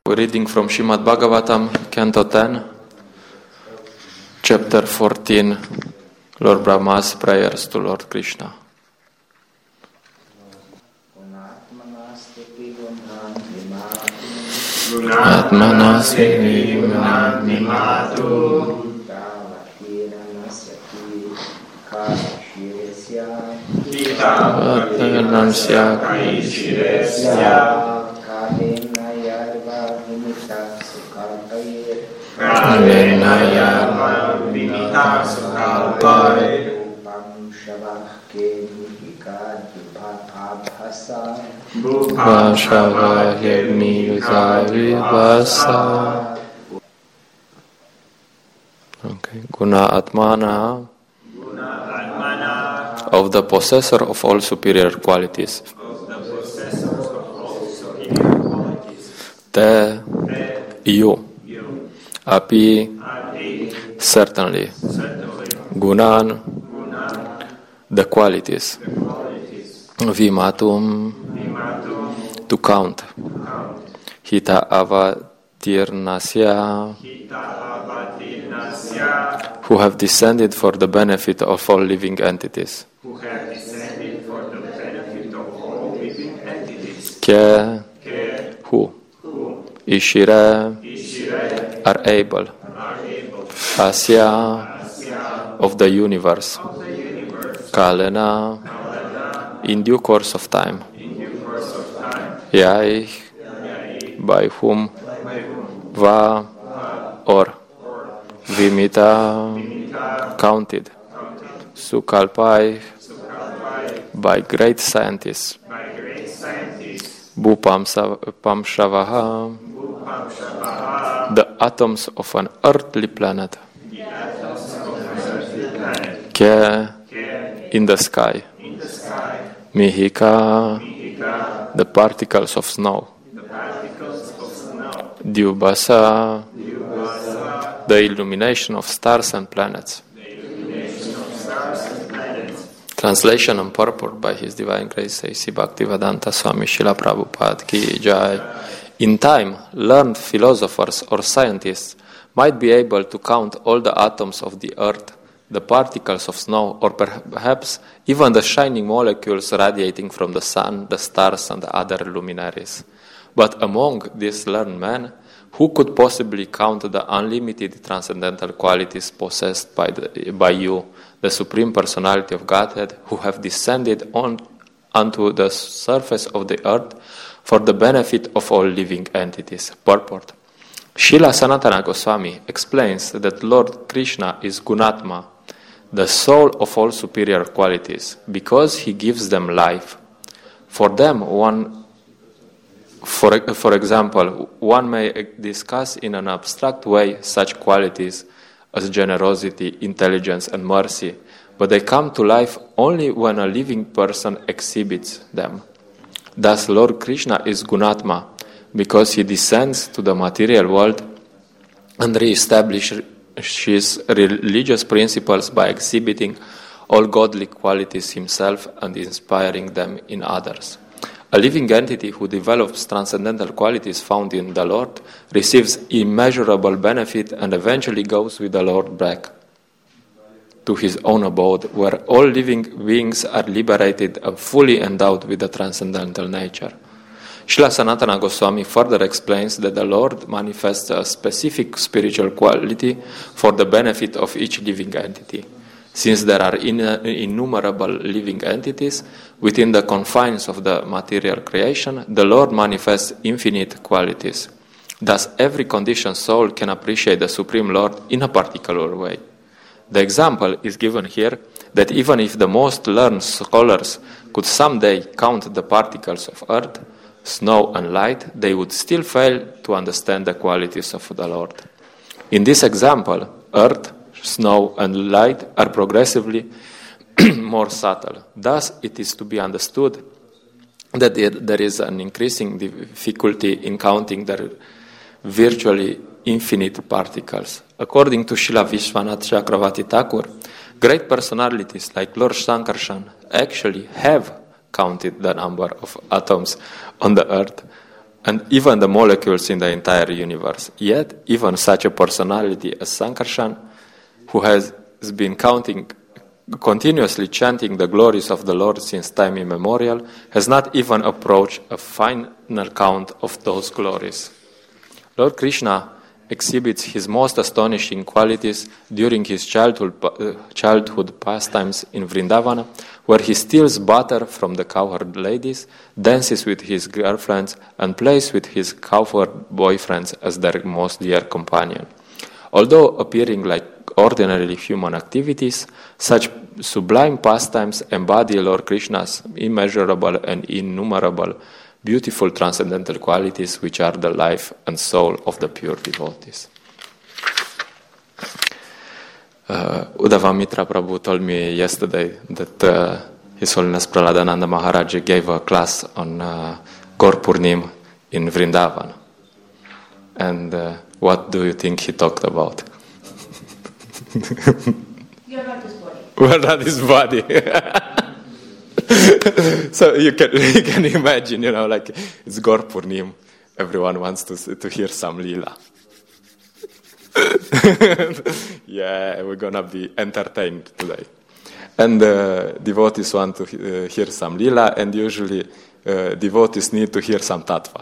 We're reading from Srimad Bhagavatam, Canto 10, Chapter 14, Lord Brahma's prayers to Lord Krishna. Atmanasmi Nimatu Vatanamsya Krishiresya Kalenaya Vinita Sukalpai Bhashava Hegni Vivasa. Okay. Guna Atmana, of the possessor of all superior qualities. Te, you. Api, certainly. Gunan, the qualities. Vimatum, to count. Hita avatirnasya, who have descended for the benefit of all living entities. Ke, who? Ishire, are able. Asya, of the universe. Kalena, in due course of time. Yai, by whom. Va, or. Vimita, counted. Sukalpai, by great scientists. Bhupamshavaha, the atoms of an earthly planet. Ke, in the sky. Mihika, the particles of snow. Dyubasa, the illumination of stars and planets. Translation and purport by His Divine Grace A.C. Bhaktivedanta Swami Srila Prabhupada Ki Jai. In time, learned philosophers or scientists might be able to count all the atoms of the earth, the particles of snow, or perhaps even the shining molecules radiating from the sun, the stars, and the other luminaries. But among these learned men, who could possibly count the unlimited transcendental qualities possessed by you, the Supreme Personality of Godhead, who have descended onto the surface of the earth for the benefit of all living entities? Purport. Srila Sanatana Goswami explains that Lord Krishna is Gunatma, the soul of all superior qualities, because He gives them life. For them, for example, one may discuss in an abstract way such qualities as generosity, intelligence, and mercy, but they come to life only when a living person exhibits them. Thus, Lord Krishna is Gunatma, because He descends to the material world and reestablishes His religious principles by exhibiting all godly qualities Himself and inspiring them in others. A living entity who develops transcendental qualities found in the Lord receives immeasurable benefit and eventually goes with the Lord back to his own abode, where all living beings are liberated and fully endowed with the transcendental nature. Srila Sanatana Goswami further explains that the Lord manifests a specific spiritual quality for the benefit of each living entity. Since there are innumerable living entities within the confines of the material creation, the Lord manifests infinite qualities. Thus, every conditioned soul can appreciate the Supreme Lord in a particular way. The example is given here that even if the most learned scholars could someday count the particles of earth, snow, and light, they would still fail to understand the qualities of the Lord. In this example, earth, snow, and light are progressively more subtle. Thus, it is to be understood that there is an increasing difficulty in counting the virtually infinite particles. According to Srila Vishwanath Chakravarti Thakur, great personalities like Lord Sankarshan actually have counted the number of atoms on the earth and even the molecules in the entire universe. Yet, even such a personality as Sankarshan, who has been continuously chanting the glories of the Lord since time immemorial, has not even approached a final count of those glories. Lord Krishna exhibits his most astonishing qualities during his childhood pastimes in Vrindavana, where he steals butter from the cowherd ladies, dances with his girlfriends, and plays with his cowherd boyfriends as their most dear companion. Although appearing like ordinary human activities, such sublime pastimes embody Lord Krishna's immeasurable and innumerable beautiful transcendental qualities, which are the life and soul of the pure devotees. Uddhava Mitra Prabhu told me yesterday that His Holiness Prahladananda Maharaj gave a class on Gaur Purnim in Vrindavan. And what do you think he talked about? You're not his body. We're not his body. So you can imagine, like it's Gaur Purnim. Everyone wants to hear some lila. Yeah, we're gonna be entertained today. And devotees want to hear some lila, and usually devotees need to hear some tattva.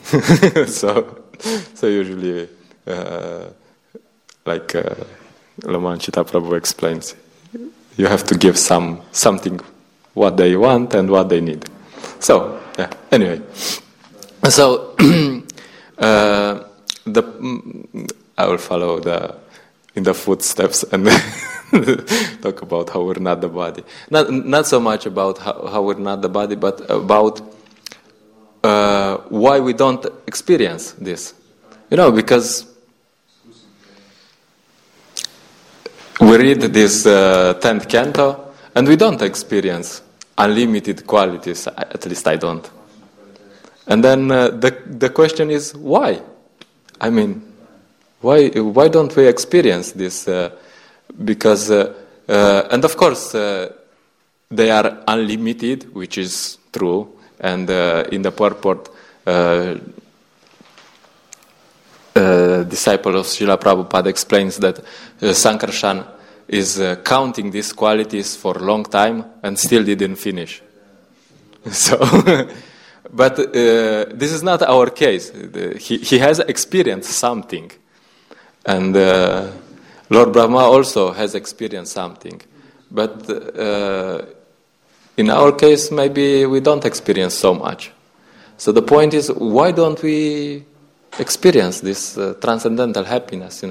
So usually, like Laman Chita Prabhu explains, you have to give something what they want and what they need. So, yeah, anyway. So, I will follow in the footsteps and talk about how we're not the body. Not so much about how we're not the body, but about why we don't experience this. Because we read this 10th canto, and we don't experience unlimited qualities, at least I don't. And then the question is, why? I mean, why don't we experience this? Because, and of course, they are unlimited, which is true, and in the purport, disciple of Srila Prabhupada explains that Sankarshan is counting these qualities for a long time and still didn't finish. So, but this is not our case. He has experienced something, and Lord Brahma also has experienced something. But in our case, maybe we don't experience so much. So the point is, why don't we experience this transcendental happiness?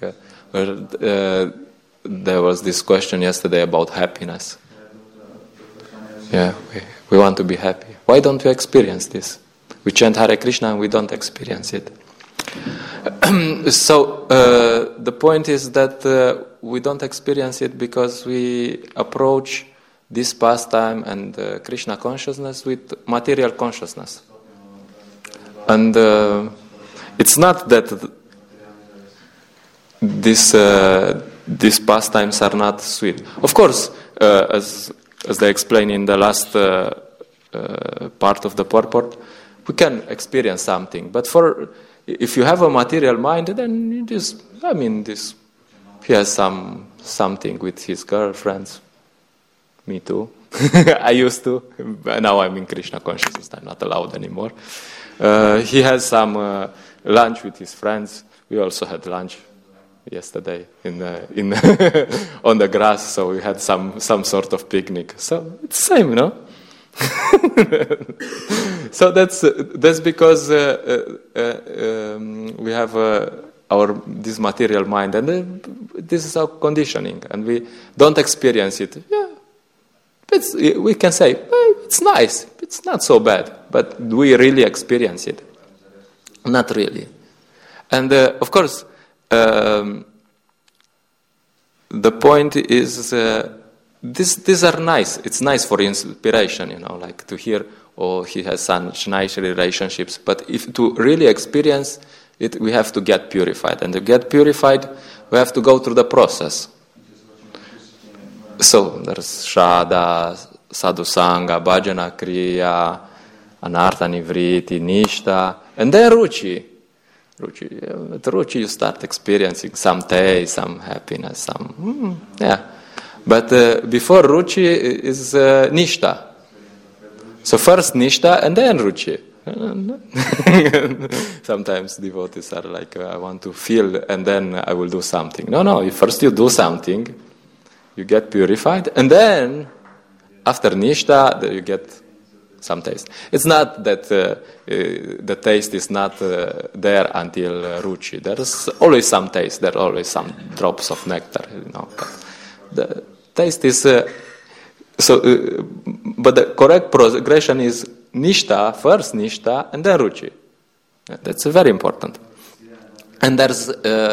There was this question yesterday about happiness. Yeah, we want to be happy. Why don't we experience this? We chant Hare Krishna and we don't experience it. So the point is that we don't experience it because we approach this pastime and Krishna consciousness with material consciousness. And it's not that these pastimes are not sweet. Of course, as they explain in the last part of the purport, we can experience something. But if you have a material mind, then he has something with his girlfriends. Me too. I used to. Now I'm in Krishna consciousness. I'm not allowed anymore. He has some lunch with his friends. We also had lunch yesterday in on the grass, so we had some sort of picnic. So it's the same, So that's because we have this material mind, and this is our conditioning, and we don't experience it. Yeah, we can say it's nice, it's not so bad, but do we really experience it? Not really. And of course, the point is, these are nice. It's nice for inspiration, like to hear, oh, he has such nice relationships. But if to really experience it, we have to get purified. And to get purified, we have to go through the process. So there's Shraddha, Sadhusanga, Bhajana Kriya, Anarta, Nivriti, Nishta, and then Ruchi. With Ruchi you start experiencing some taste, some happiness, some... But before Ruchi is Nishta. So first Nishta and then Ruchi. Sometimes devotees are like, I want to feel and then I will do something. No, first you do something, you get purified, and then after Nishta you get some taste. It's not that the taste is not there until Ruchi. There's always some taste, there are always some drops of nectar, But the taste is... but the correct progression is Nishta, first Nishta, and then Ruchi. That's very important. And there's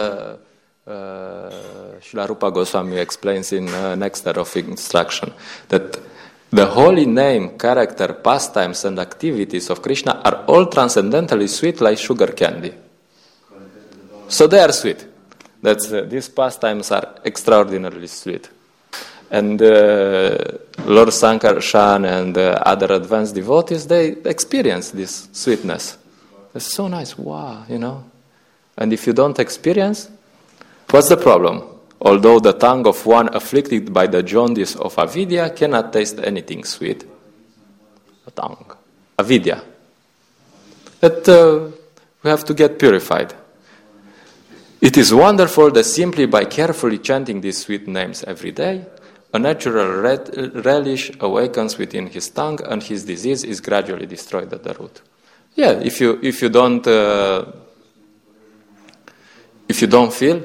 Srila Rupa Goswami explains in Nectar of Instruction that the holy name, character, pastimes, and activities of Krishna are all transcendentally sweet like sugar candy. So they are sweet. These pastimes are extraordinarily sweet. And Lord Sankarshan and other advanced devotees, they experience this sweetness. It's so nice, wow, And if you don't experience, what's the problem? Although the tongue of one afflicted by the jaundice of avidya cannot taste anything sweet. The tongue. Avidya. That we have to get purified. It is wonderful that simply by carefully chanting these sweet names every day, a natural relish awakens within his tongue, and his disease is gradually destroyed at the root. Yeah, if you don't feel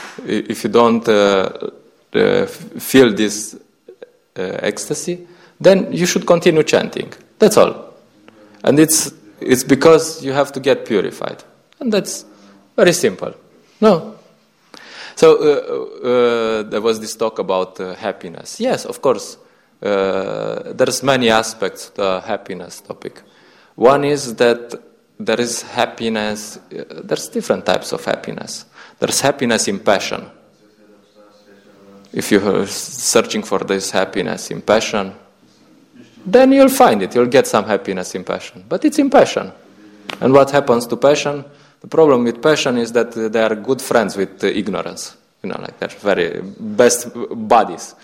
this ecstasy, then you should continue chanting. That's all, and it's because you have to get purified, and that's very simple. No. So there was this talk about happiness. Yes, of course, there's many aspects to the happiness topic. One is that there is happiness, there's different types of happiness. There's happiness in passion. If you're searching for this happiness in passion, then you'll find it, you'll get some happiness in passion. But it's in passion. And what happens to passion? The problem with passion is that they are good friends with ignorance. Like they're very best buddies.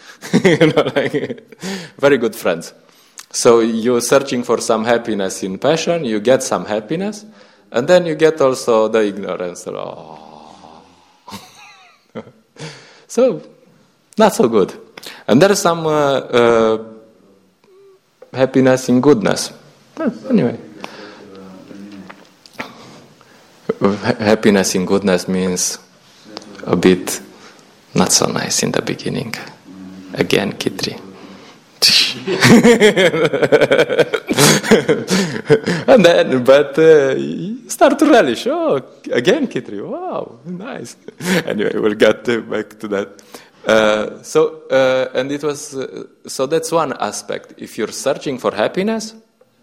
Very good friends. So you're searching for some happiness in passion, you get some happiness, and then you get also the ignorance. So, not so good. And there is some happiness in goodness. Anyway. Happiness in goodness means a bit not so nice in the beginning. Again, Kitri. And then, but you start to relish. Oh, again, Kitri. Wow, nice. Anyway, we'll get back to that. And it was so that's one aspect. If you're searching for happiness,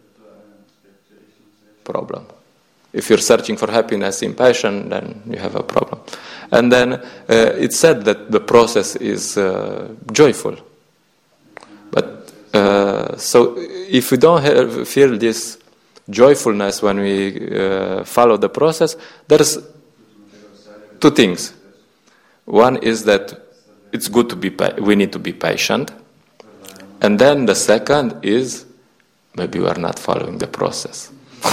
problem. If you're searching for happiness in passion, then you have a problem. And then it's said that the process is joyful. But so if we don't feel this joyfulness when we follow the process, there's two things. One is that it's good to be, we need to be patient. And then the second is maybe we are not following the process.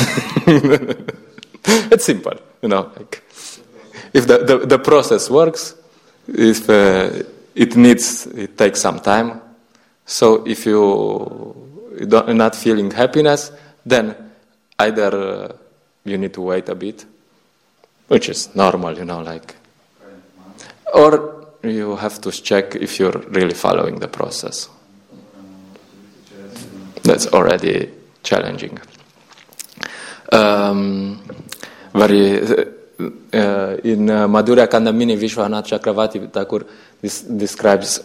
It's simple, like if the process works, if it takes some time. So if you're not feeling happiness, then either you need to wait a bit, which is normal, or you have to check if you're really following the process. That's already challenging. In Madhurya Kandamini, Vishwanath Chakravarti Thakur describes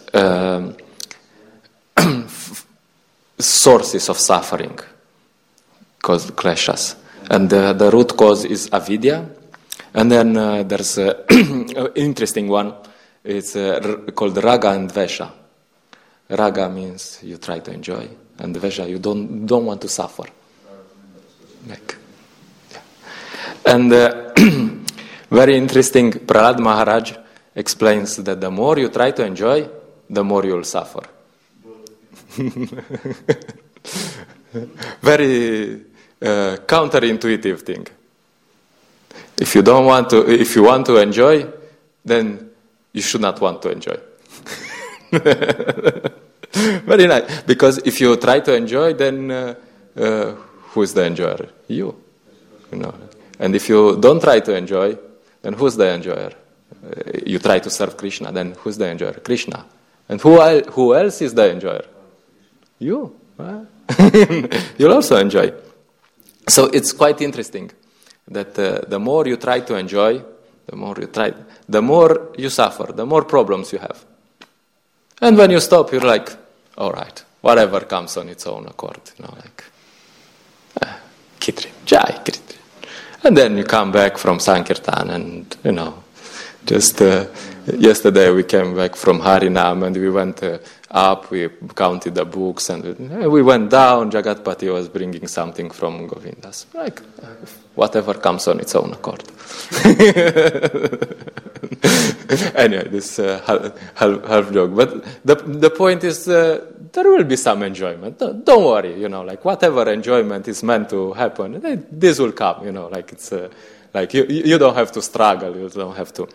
sources of suffering called kleshas, and the root cause is avidya. And then there's an interesting one. It's called raga and dvesha. Raga means you try to enjoy, and dvesha you don't want to suffer. Like, yeah. And very interesting, Prahlad Maharaj explains that the more you try to enjoy, the more you'll suffer. Very counterintuitive thing. If you want to enjoy, then you should not want to enjoy. Very nice. Because if you try to enjoy, then who is the enjoyer? You. And if you don't try to enjoy, then who's the enjoyer? You try to serve Krishna, then who's the enjoyer? Krishna. And who else is the enjoyer? You. You'll also enjoy. So it's quite interesting that the more you try to enjoy, the more you suffer, the more problems you have. And when you stop, you're like, all right, whatever comes on its own accord. Kitri, Jai, Kitri. And then you come back from Sankirtan and, just yesterday we came back from Harinam and we went up, we counted the books and we went down. Jagatpati was bringing something from Govindas. Like, whatever comes on its own accord. Anyway, this half joke. But the point is there will be some enjoyment. Don't worry, like whatever enjoyment is meant to happen, this will come, like it's like you don't have to struggle, you don't have to.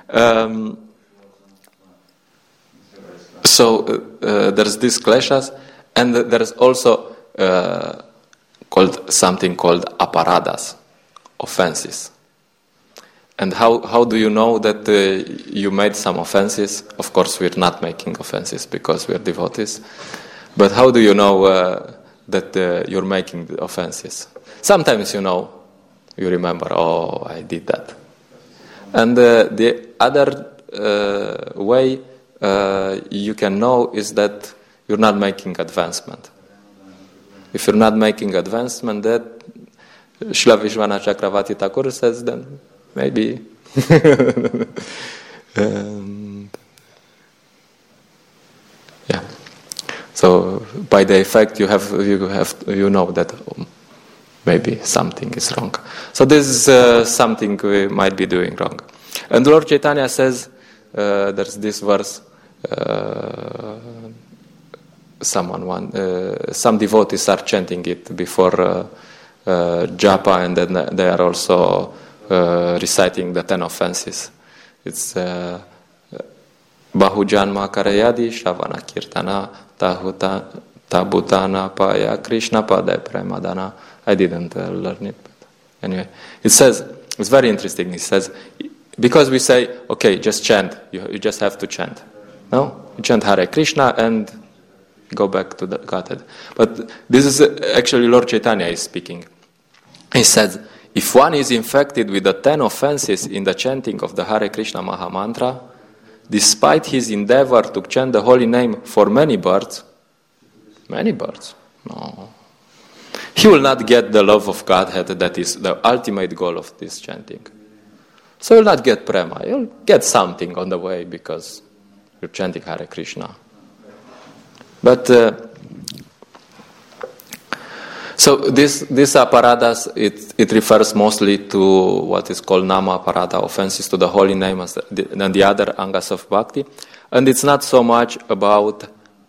So there's these kleshas, and there's also something called aparadas, offenses. And how do you know that you made some offenses? Of course, we're not making offenses because we're devotees. But how do you know that you're making the offenses? Sometimes you remember, oh, I did that. And the other way you can know is that you're not making advancement. If you're not making advancement, that Srila Vishwanath Chakravarti Thakur says, then maybe yeah. So by the effect you know that maybe something is wrong. So this is something we might be doing wrong. And Lord Chaitanya says, there's this verse, some devotees are chanting it before japa, and then they are also reciting the 10 offenses. It's Bahujanma Karayadi Shavana Kirtana Tabutana Paya Krishna Pada Premadana. I didn't learn it, but anyway, it says, it's very interesting. It says, because we say, okay, just chant, you just have to chant. No? You chant Hare Krishna and go back to the Godhead. But this is actually Lord Chaitanya is speaking. He says, if one is infected with the 10 offenses in the chanting of the Hare Krishna Maha Mantra, despite his endeavor to chant the holy name for many births, no, he will not get the love of Godhead that is the ultimate goal of this chanting. So he will not get prema. He will get something on the way because you're chanting Hare Krishna. But so this aparadas, it refers mostly to what is called nama aparada, offenses to the holy name and the other angas of bhakti. And it's not so much about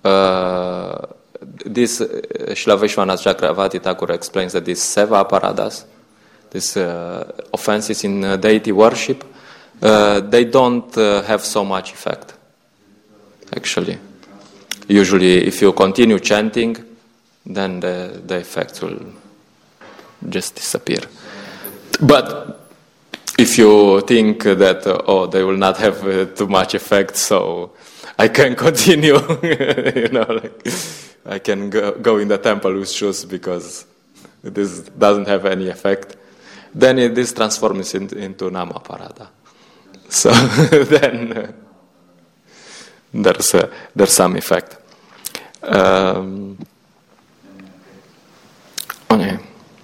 this. Srila Vishwanath Chakravarti Thakur explains that these seva aparadas, these offenses in deity worship, they don't have so much effect, actually. Usually, if you continue chanting, then the effects will just disappear. But if you think that, they will not have too much effect, so I can continue, I can go in the temple with shoes because this doesn't have any effect, then this transforms into nama parada. So then there's some effect. Okay.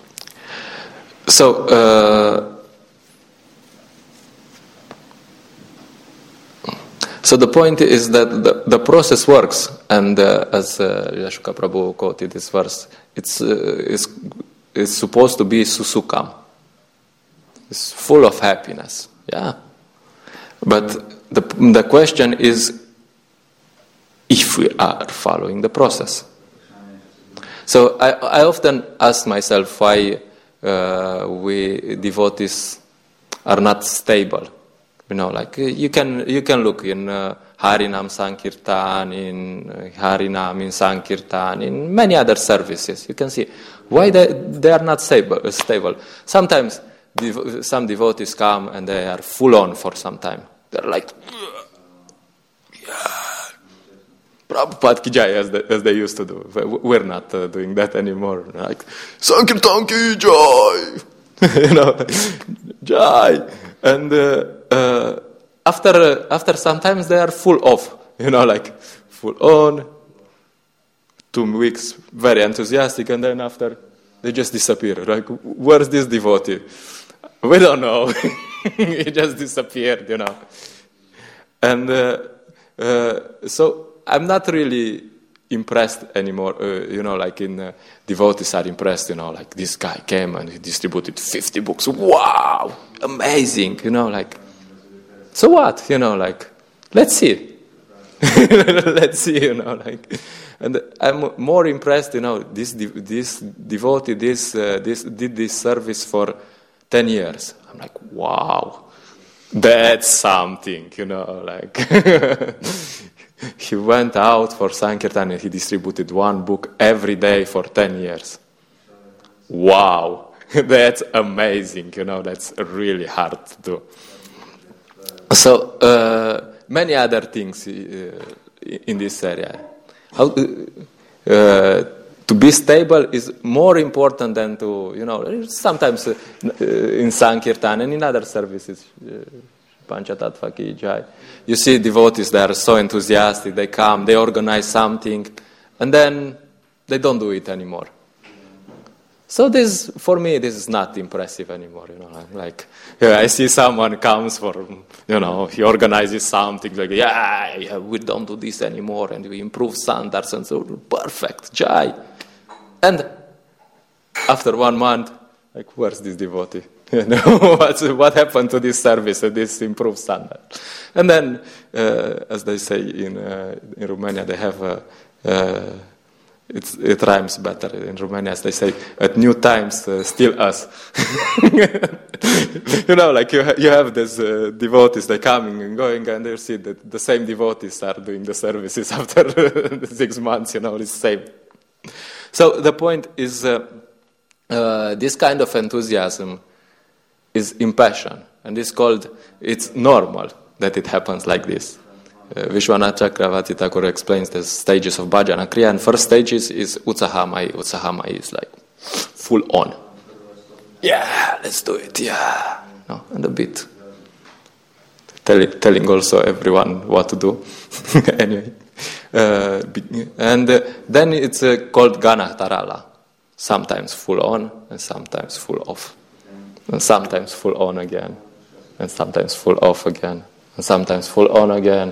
So the point is that the process works, and as Yashoka Prabhu quoted this verse, it's is supposed to be susukam. It's full of happiness. Yeah. But the question is if we are following the process. So I often ask myself why we devotees are not stable. You know, like you can look in Harinam Sankirtan, in Harinam, in Sankirtan, in many other services. You can see why they are not stable. Sometimes some devotees come and they are full on for some time. They're like, yeah, Prabhupada ki jai, as they used to do. We're not doing that anymore. Like, Sankirtan ki jai, you know, jai. And after sometimes they are full off, you know, like full on, 2 weeks, very enthusiastic, and then after they just disappear. Like, where's this devotee? We don't know. He just disappeared, you know. And so I'm not really impressed anymore, you know, like devotees are impressed, you know, like this guy came and he distributed 50 books. Wow, amazing, you know, like, so what, you know, like, let's see. Let's see, you know, like, and I'm more impressed, you know, this devotee, this did this service for 10 years. I'm like, wow, that's something, you know, like, he went out for Sankirtan and he distributed 1 book every day for 10 years. Wow, that's amazing, you know, that's really hard to do. So, many other things in this area. How to be stable is more important than to, you know, sometimes in Sankirtan and in other services, Panchatattva ki jai, you see devotees, they are so enthusiastic, they come, they organize something, and then they don't do it anymore. So this, for me, this is not impressive anymore, you know, like, yeah, I see someone comes for, you know, he organizes something, like, yeah, we don't do this anymore, and we improve standards, and so, perfect, jai. And after 1 month, like, where's this devotee? You know, what happened to this service, this improved standard? And then, as they say in Romania, they have it rhymes better in Romania, as they say, at new times, still us. You know, like you have these devotees, they're coming and going, and you see that the same devotees are doing the services after 6 months, you know, it's the same. So the point is, this kind of enthusiasm is impassioned, and it's normal that it happens like this. Vishwanath Chakravarti Thakur explains the stages of bhajana kriya, and first stage is utsahamai. Utsahamai is like full on. Yeah, let's do it, yeah. No, and a bit telling also everyone what to do. Anyway. And then it's called Gana Tarala. Sometimes full on, and sometimes full off. And sometimes full on again. And sometimes full off again. And sometimes full on again.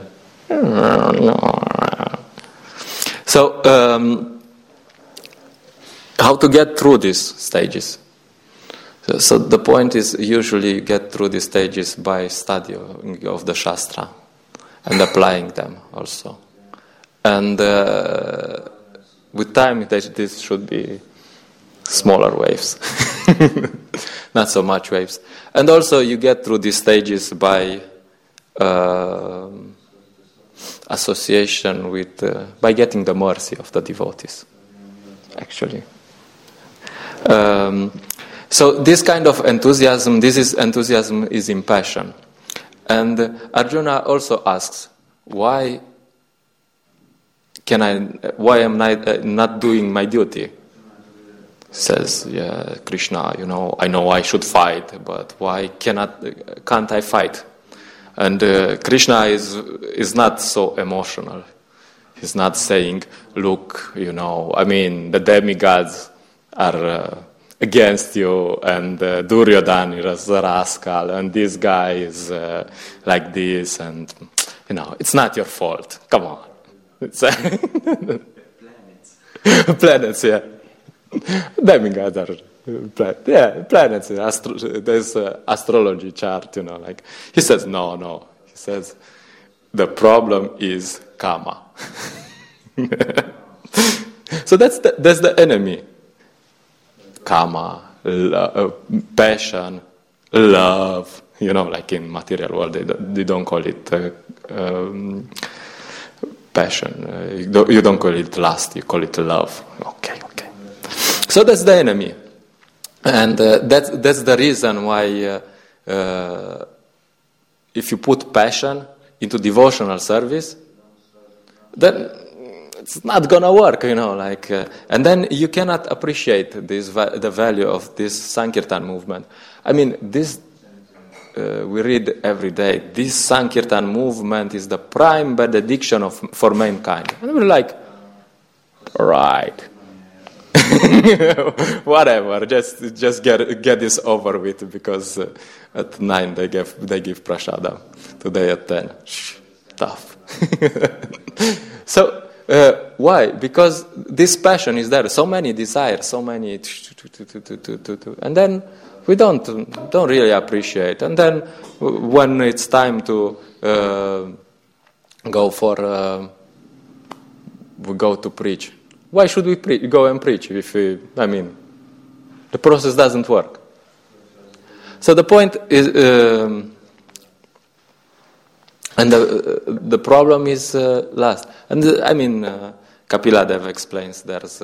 So, how to get through these stages? So the point is, usually you get through these stages by study of the Shastra and applying them also. And with time, this should be smaller waves, not so much waves. And also you get through these stages by association with, by getting the mercy of the devotees, actually. So this kind of enthusiasm, enthusiasm is impassioned. And Arjuna also asks, why am I not doing my duty? Says, yeah, Krishna, you know I should fight, but why can't I fight? And Krishna is not so emotional. He's not saying, look, the demigods are against you, and Duryodhana is a rascal, and this guy is like this, and it's not your fault. Come on. It's planets, yeah. Demigods are Planets. There's an astrology chart, like he says, no. He says, the problem is karma. So that's the enemy. Karma, passion, love. Like in material world, they don't call it passion. You don't call it lust. You call it love. Okay. So that's the enemy, and that's the reason why if you put passion into devotional service, then it's not gonna work, and then you cannot appreciate the value of this Sankirtan movement. I mean, this we read every day. This Sankirtan movement is the prime benediction for mankind. And we're like, right, whatever. Just get this over with, because at 9 they give prashadam. Today at 10, tough. So. Why? Because this passion is there. So many desires, so many, and then we don't really appreciate. And then when it's time to go to preach, why should we go and preach if the process doesn't work? So the point is. And the problem is lust. And Kapila Dev explains there's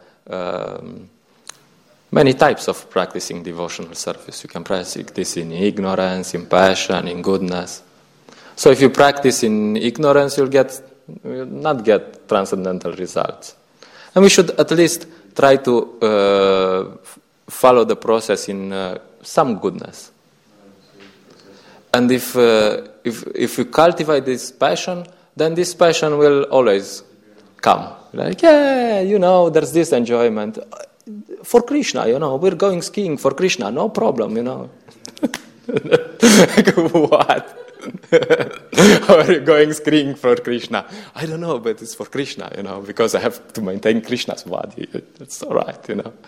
many types of practicing devotional service. You can practice this in ignorance, in passion, in goodness. So if you practice in ignorance, you'll not get transcendental results. And we should at least try to follow the process in some goodness. And if you cultivate this passion, then this passion will always come. Like, there's this enjoyment. For Krishna, we're going skiing for Krishna, no problem, What? Are you going skiing for Krishna? I don't know, but it's for Krishna, because I have to maintain Krishna's body. It's all right,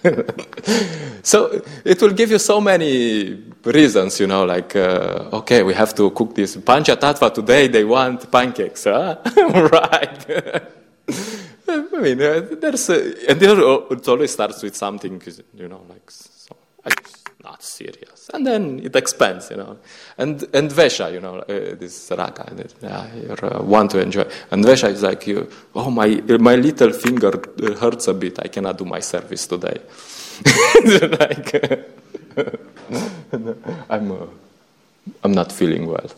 So it will give you so many reasons, okay, we have to cook this Panchatattva today, they want pancakes, huh? Right. It always starts with something, not serious, and then it expands, and Vesha, this raga, you want to enjoy, and Vesha is like, my little finger hurts a bit, I cannot do my service today. I'm not feeling well.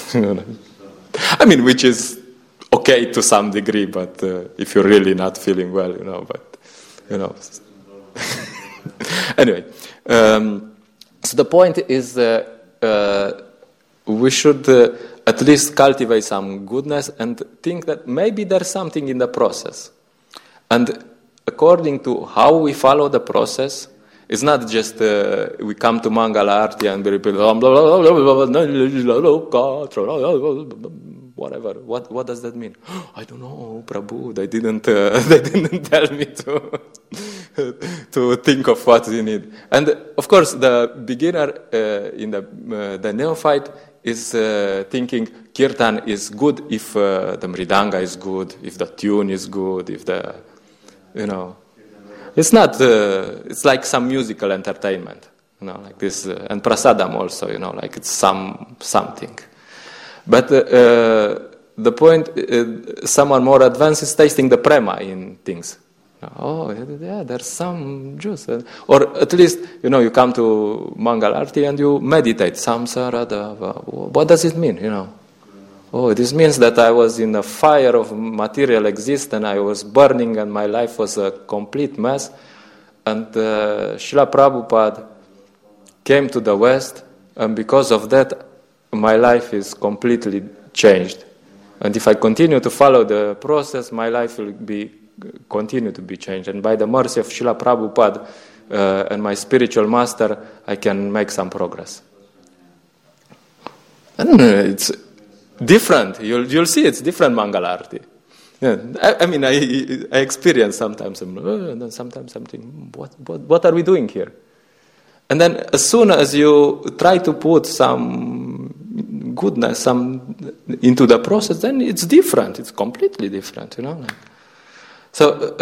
Which is okay to some degree, but if you're really not feeling well, Anyway, so the point is we should at least cultivate some goodness and think that maybe there's something in the process. And according to how we follow the process, it's not just we come to Mangala Arti and we repeat whatever. What does that mean? I don't know, Prabhu. They didn't tell me to think of what we need. And of course, the beginner in the neophyte is thinking kirtan is good if the mridanga is good, if the tune is good, if the it's not. It's like some musical entertainment, like this, and prasadam also, like it's something. But the point, someone more advanced is tasting the prema in things. Oh, yeah, there's some juice. Or at least, you come to Mangal Arti and you meditate. Samsara, what does it mean, Oh, this means that I was in a fire of material existence, I was burning and my life was a complete mess. And Srila Prabhupada came to the West, and because of that, my life is completely changed. And if I continue to follow the process, my life will continue to be changed. And by the mercy of Srila Prabhupada and my spiritual master, I can make some progress. And it's different. You'll see it's different Mangalarti. Yeah. I experience sometimes. Sometimes something. What are we doing here? And then as soon as you try to put some goodness into the process, then it's different. It's completely different, you know. So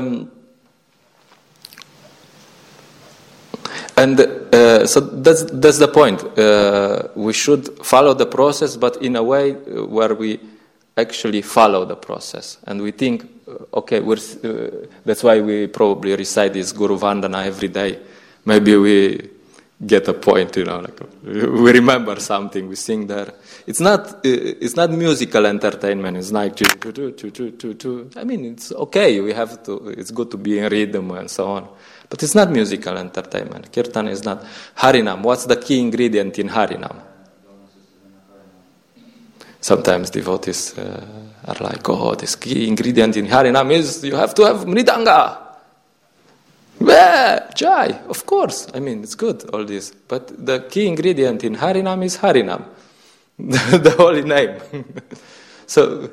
that's the point. We should follow the process, but in a way where we actually follow the process, and we think, okay, that's why we probably recite this Guru Vandana every day. Maybe we get a point, you know, like we remember something, we sing there. It's not musical entertainment. It's like I mean, it's okay. We have to. It's good to be in rhythm and so on. But it's not musical entertainment. Kirtan is not. Harinam, what's the key ingredient in Harinam? Sometimes devotees are like, oh, this key ingredient in Harinam is you have to have mridanga. Yeah, Jai, of course. I mean, it's good, all this. But the key ingredient in Harinam is Harinam, the holy name. So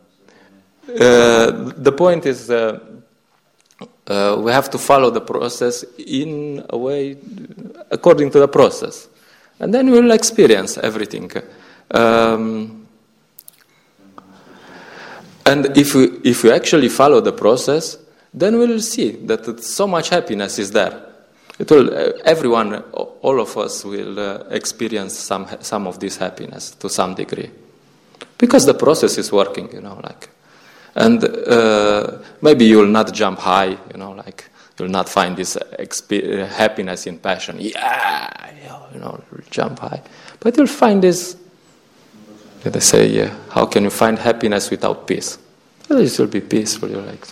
the point is we have to follow the process in a way according to the process. And then we'll experience everything. And if we actually follow the process, then we'll see that so much happiness is there. It will. Everyone, all of us, will experience some of this happiness to some degree, because the process is working. You know, like, and maybe you will not jump high. You know, like you'll not find this happiness in passion. Yeah, you know, jump high, but you'll find this. They say, yeah, how can you find happiness without peace? Well, it will be peaceful. You're like,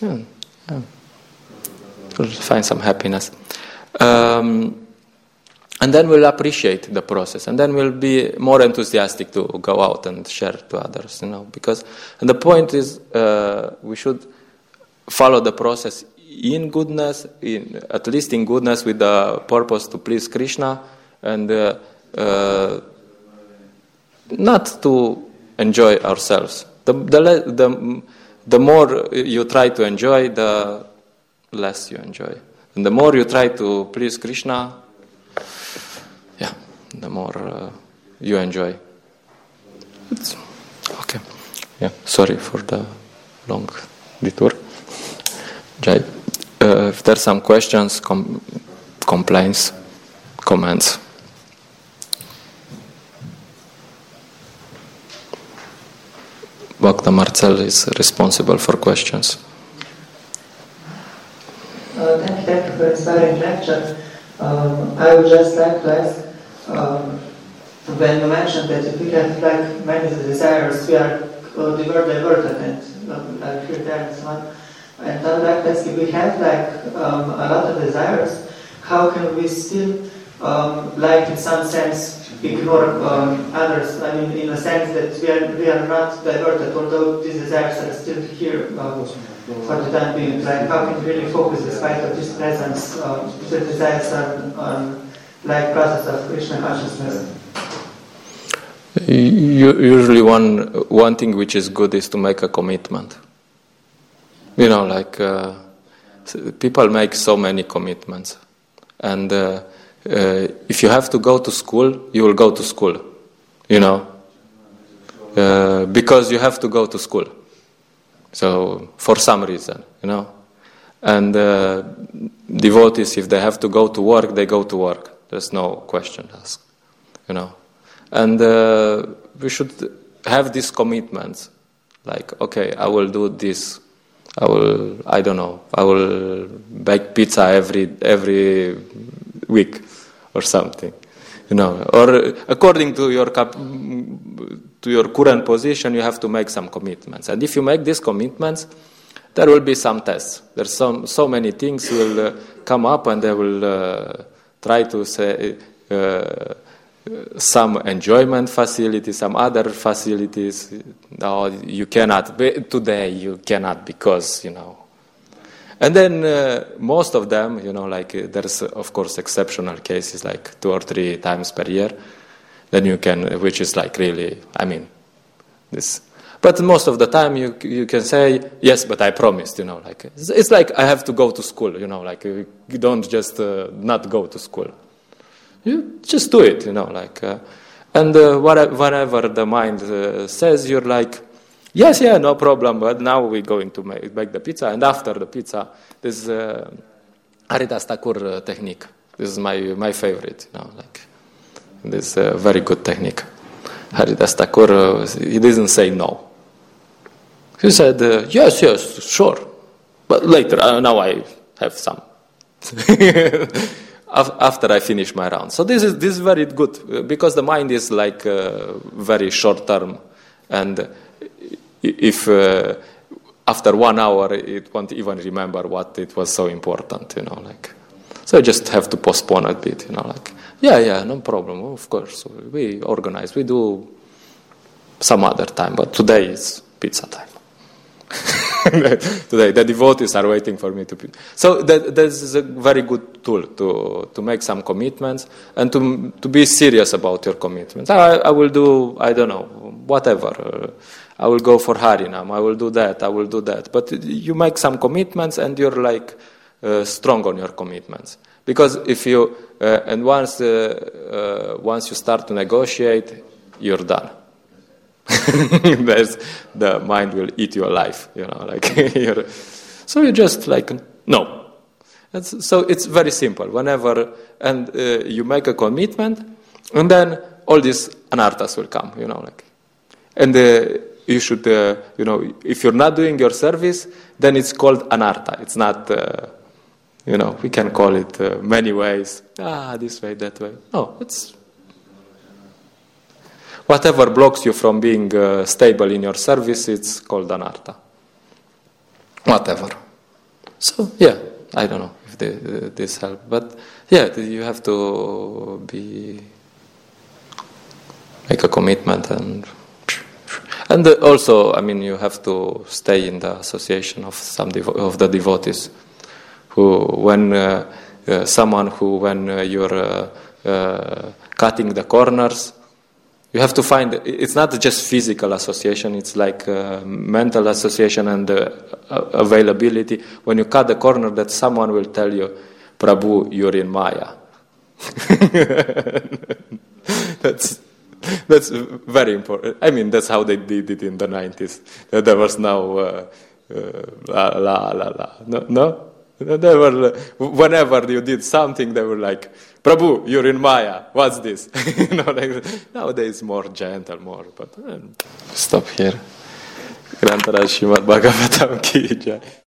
we'll find some happiness. And then we'll appreciate the process. And then we'll be more enthusiastic to go out and share to others, you know. And the point is, we should follow the process in goodness, at least in goodness, with the purpose to please Krishna, and not to enjoy ourselves. The more you try to enjoy, the less you enjoy. And the more you try to please Krishna, the more you enjoy. It's okay. Yeah, sorry for the long detour. Jai. If there's some questions, complaints, comments. Bhakta Marcel is responsible for questions. Thank you for inspiring lecture. I would just like to ask, when you mentioned that if we have like many desires, we are diverted and here and so on. And I would like to ask, if we have like a lot of desires, how can we still, like in some sense, ignore others? I mean, in a sense that we are not diverted, although these desires are still here for the time being. Like, how can we really focus despite of this presence? The desires on like process of Krishna consciousness. Usually, one thing which is good is to make a commitment. You know, like people make so many commitments, and if you have to go to school, you will go to school. You know, because you have to go to school. So for some reason, you know, and devotees, if they have to go to work, they go to work. There's no question asked, you know, and we should have these commitments. Like, okay, I will do this. I will bake pizza every week or something, you know. Or according to your current position, you have to make some commitments. And if you make these commitments, there will be some tests. There's so many things will come up, and they will try to say some enjoyment facilities, some other facilities. No, you cannot. Today you cannot because, you know. And then most of them, you know, like there's of course exceptional cases, like 2 or 3 times per year. Then you can, which is like really, I mean, this. But most of the time you can say, yes, but I promised, you know, like it's like I have to go to school, you know, like you don't just not go to school. You just do it, like. And whenever the mind says, you're like, yes, yeah, no problem, but now we're going to make the pizza. And after the pizza, this Haridas Thakur technique. This is my favorite, like. This very good technique. Haridas Thakur, he didn't say no. He said, yes, sure. But later, now I have some. After I finish my round. So this is very good, because the mind is like very short term. And if after 1 hour, it won't even remember what it was so important, like. So you just have to postpone a bit, like, yeah, no problem, of course. We organize, we do some other time, but today is pizza time. Today, the devotees are waiting for me to. So that is a very good tool to make some commitments and to be serious about your commitments. I will do, I don't know, whatever. I will go for Harinam. I will do that. But you make some commitments and you're like strong on your commitments. Because if you and once you start to negotiate, you're done. The mind will eat you alive, like. So you just like, no. So it's very simple. Whenever you make a commitment, and then all these anarthas will come, like. And you should, if you're not doing your service, then it's called anartha. It's not, we can call it many ways. This way, that way. No, it's. Whatever blocks you from being stable in your service, it's called anartha. Whatever. So, yeah, I don't know if this helps. But, yeah, you have to make a commitment. And also, you have to stay in the association of some of the devotees. When you're cutting the corners, you have to find, it's not just physical association, it's like mental association and availability. When you cut the corner, that someone will tell you, Prabhu, you're in Maya. That's very important. That's how they did it in the 90s. There was no la. No? They were, whenever you did something, they were like, Prabhu, you're in Maya. What's this? Nowadays, more gentle, but stop here. Grantaraj Srimad Bhagavatam ki jai.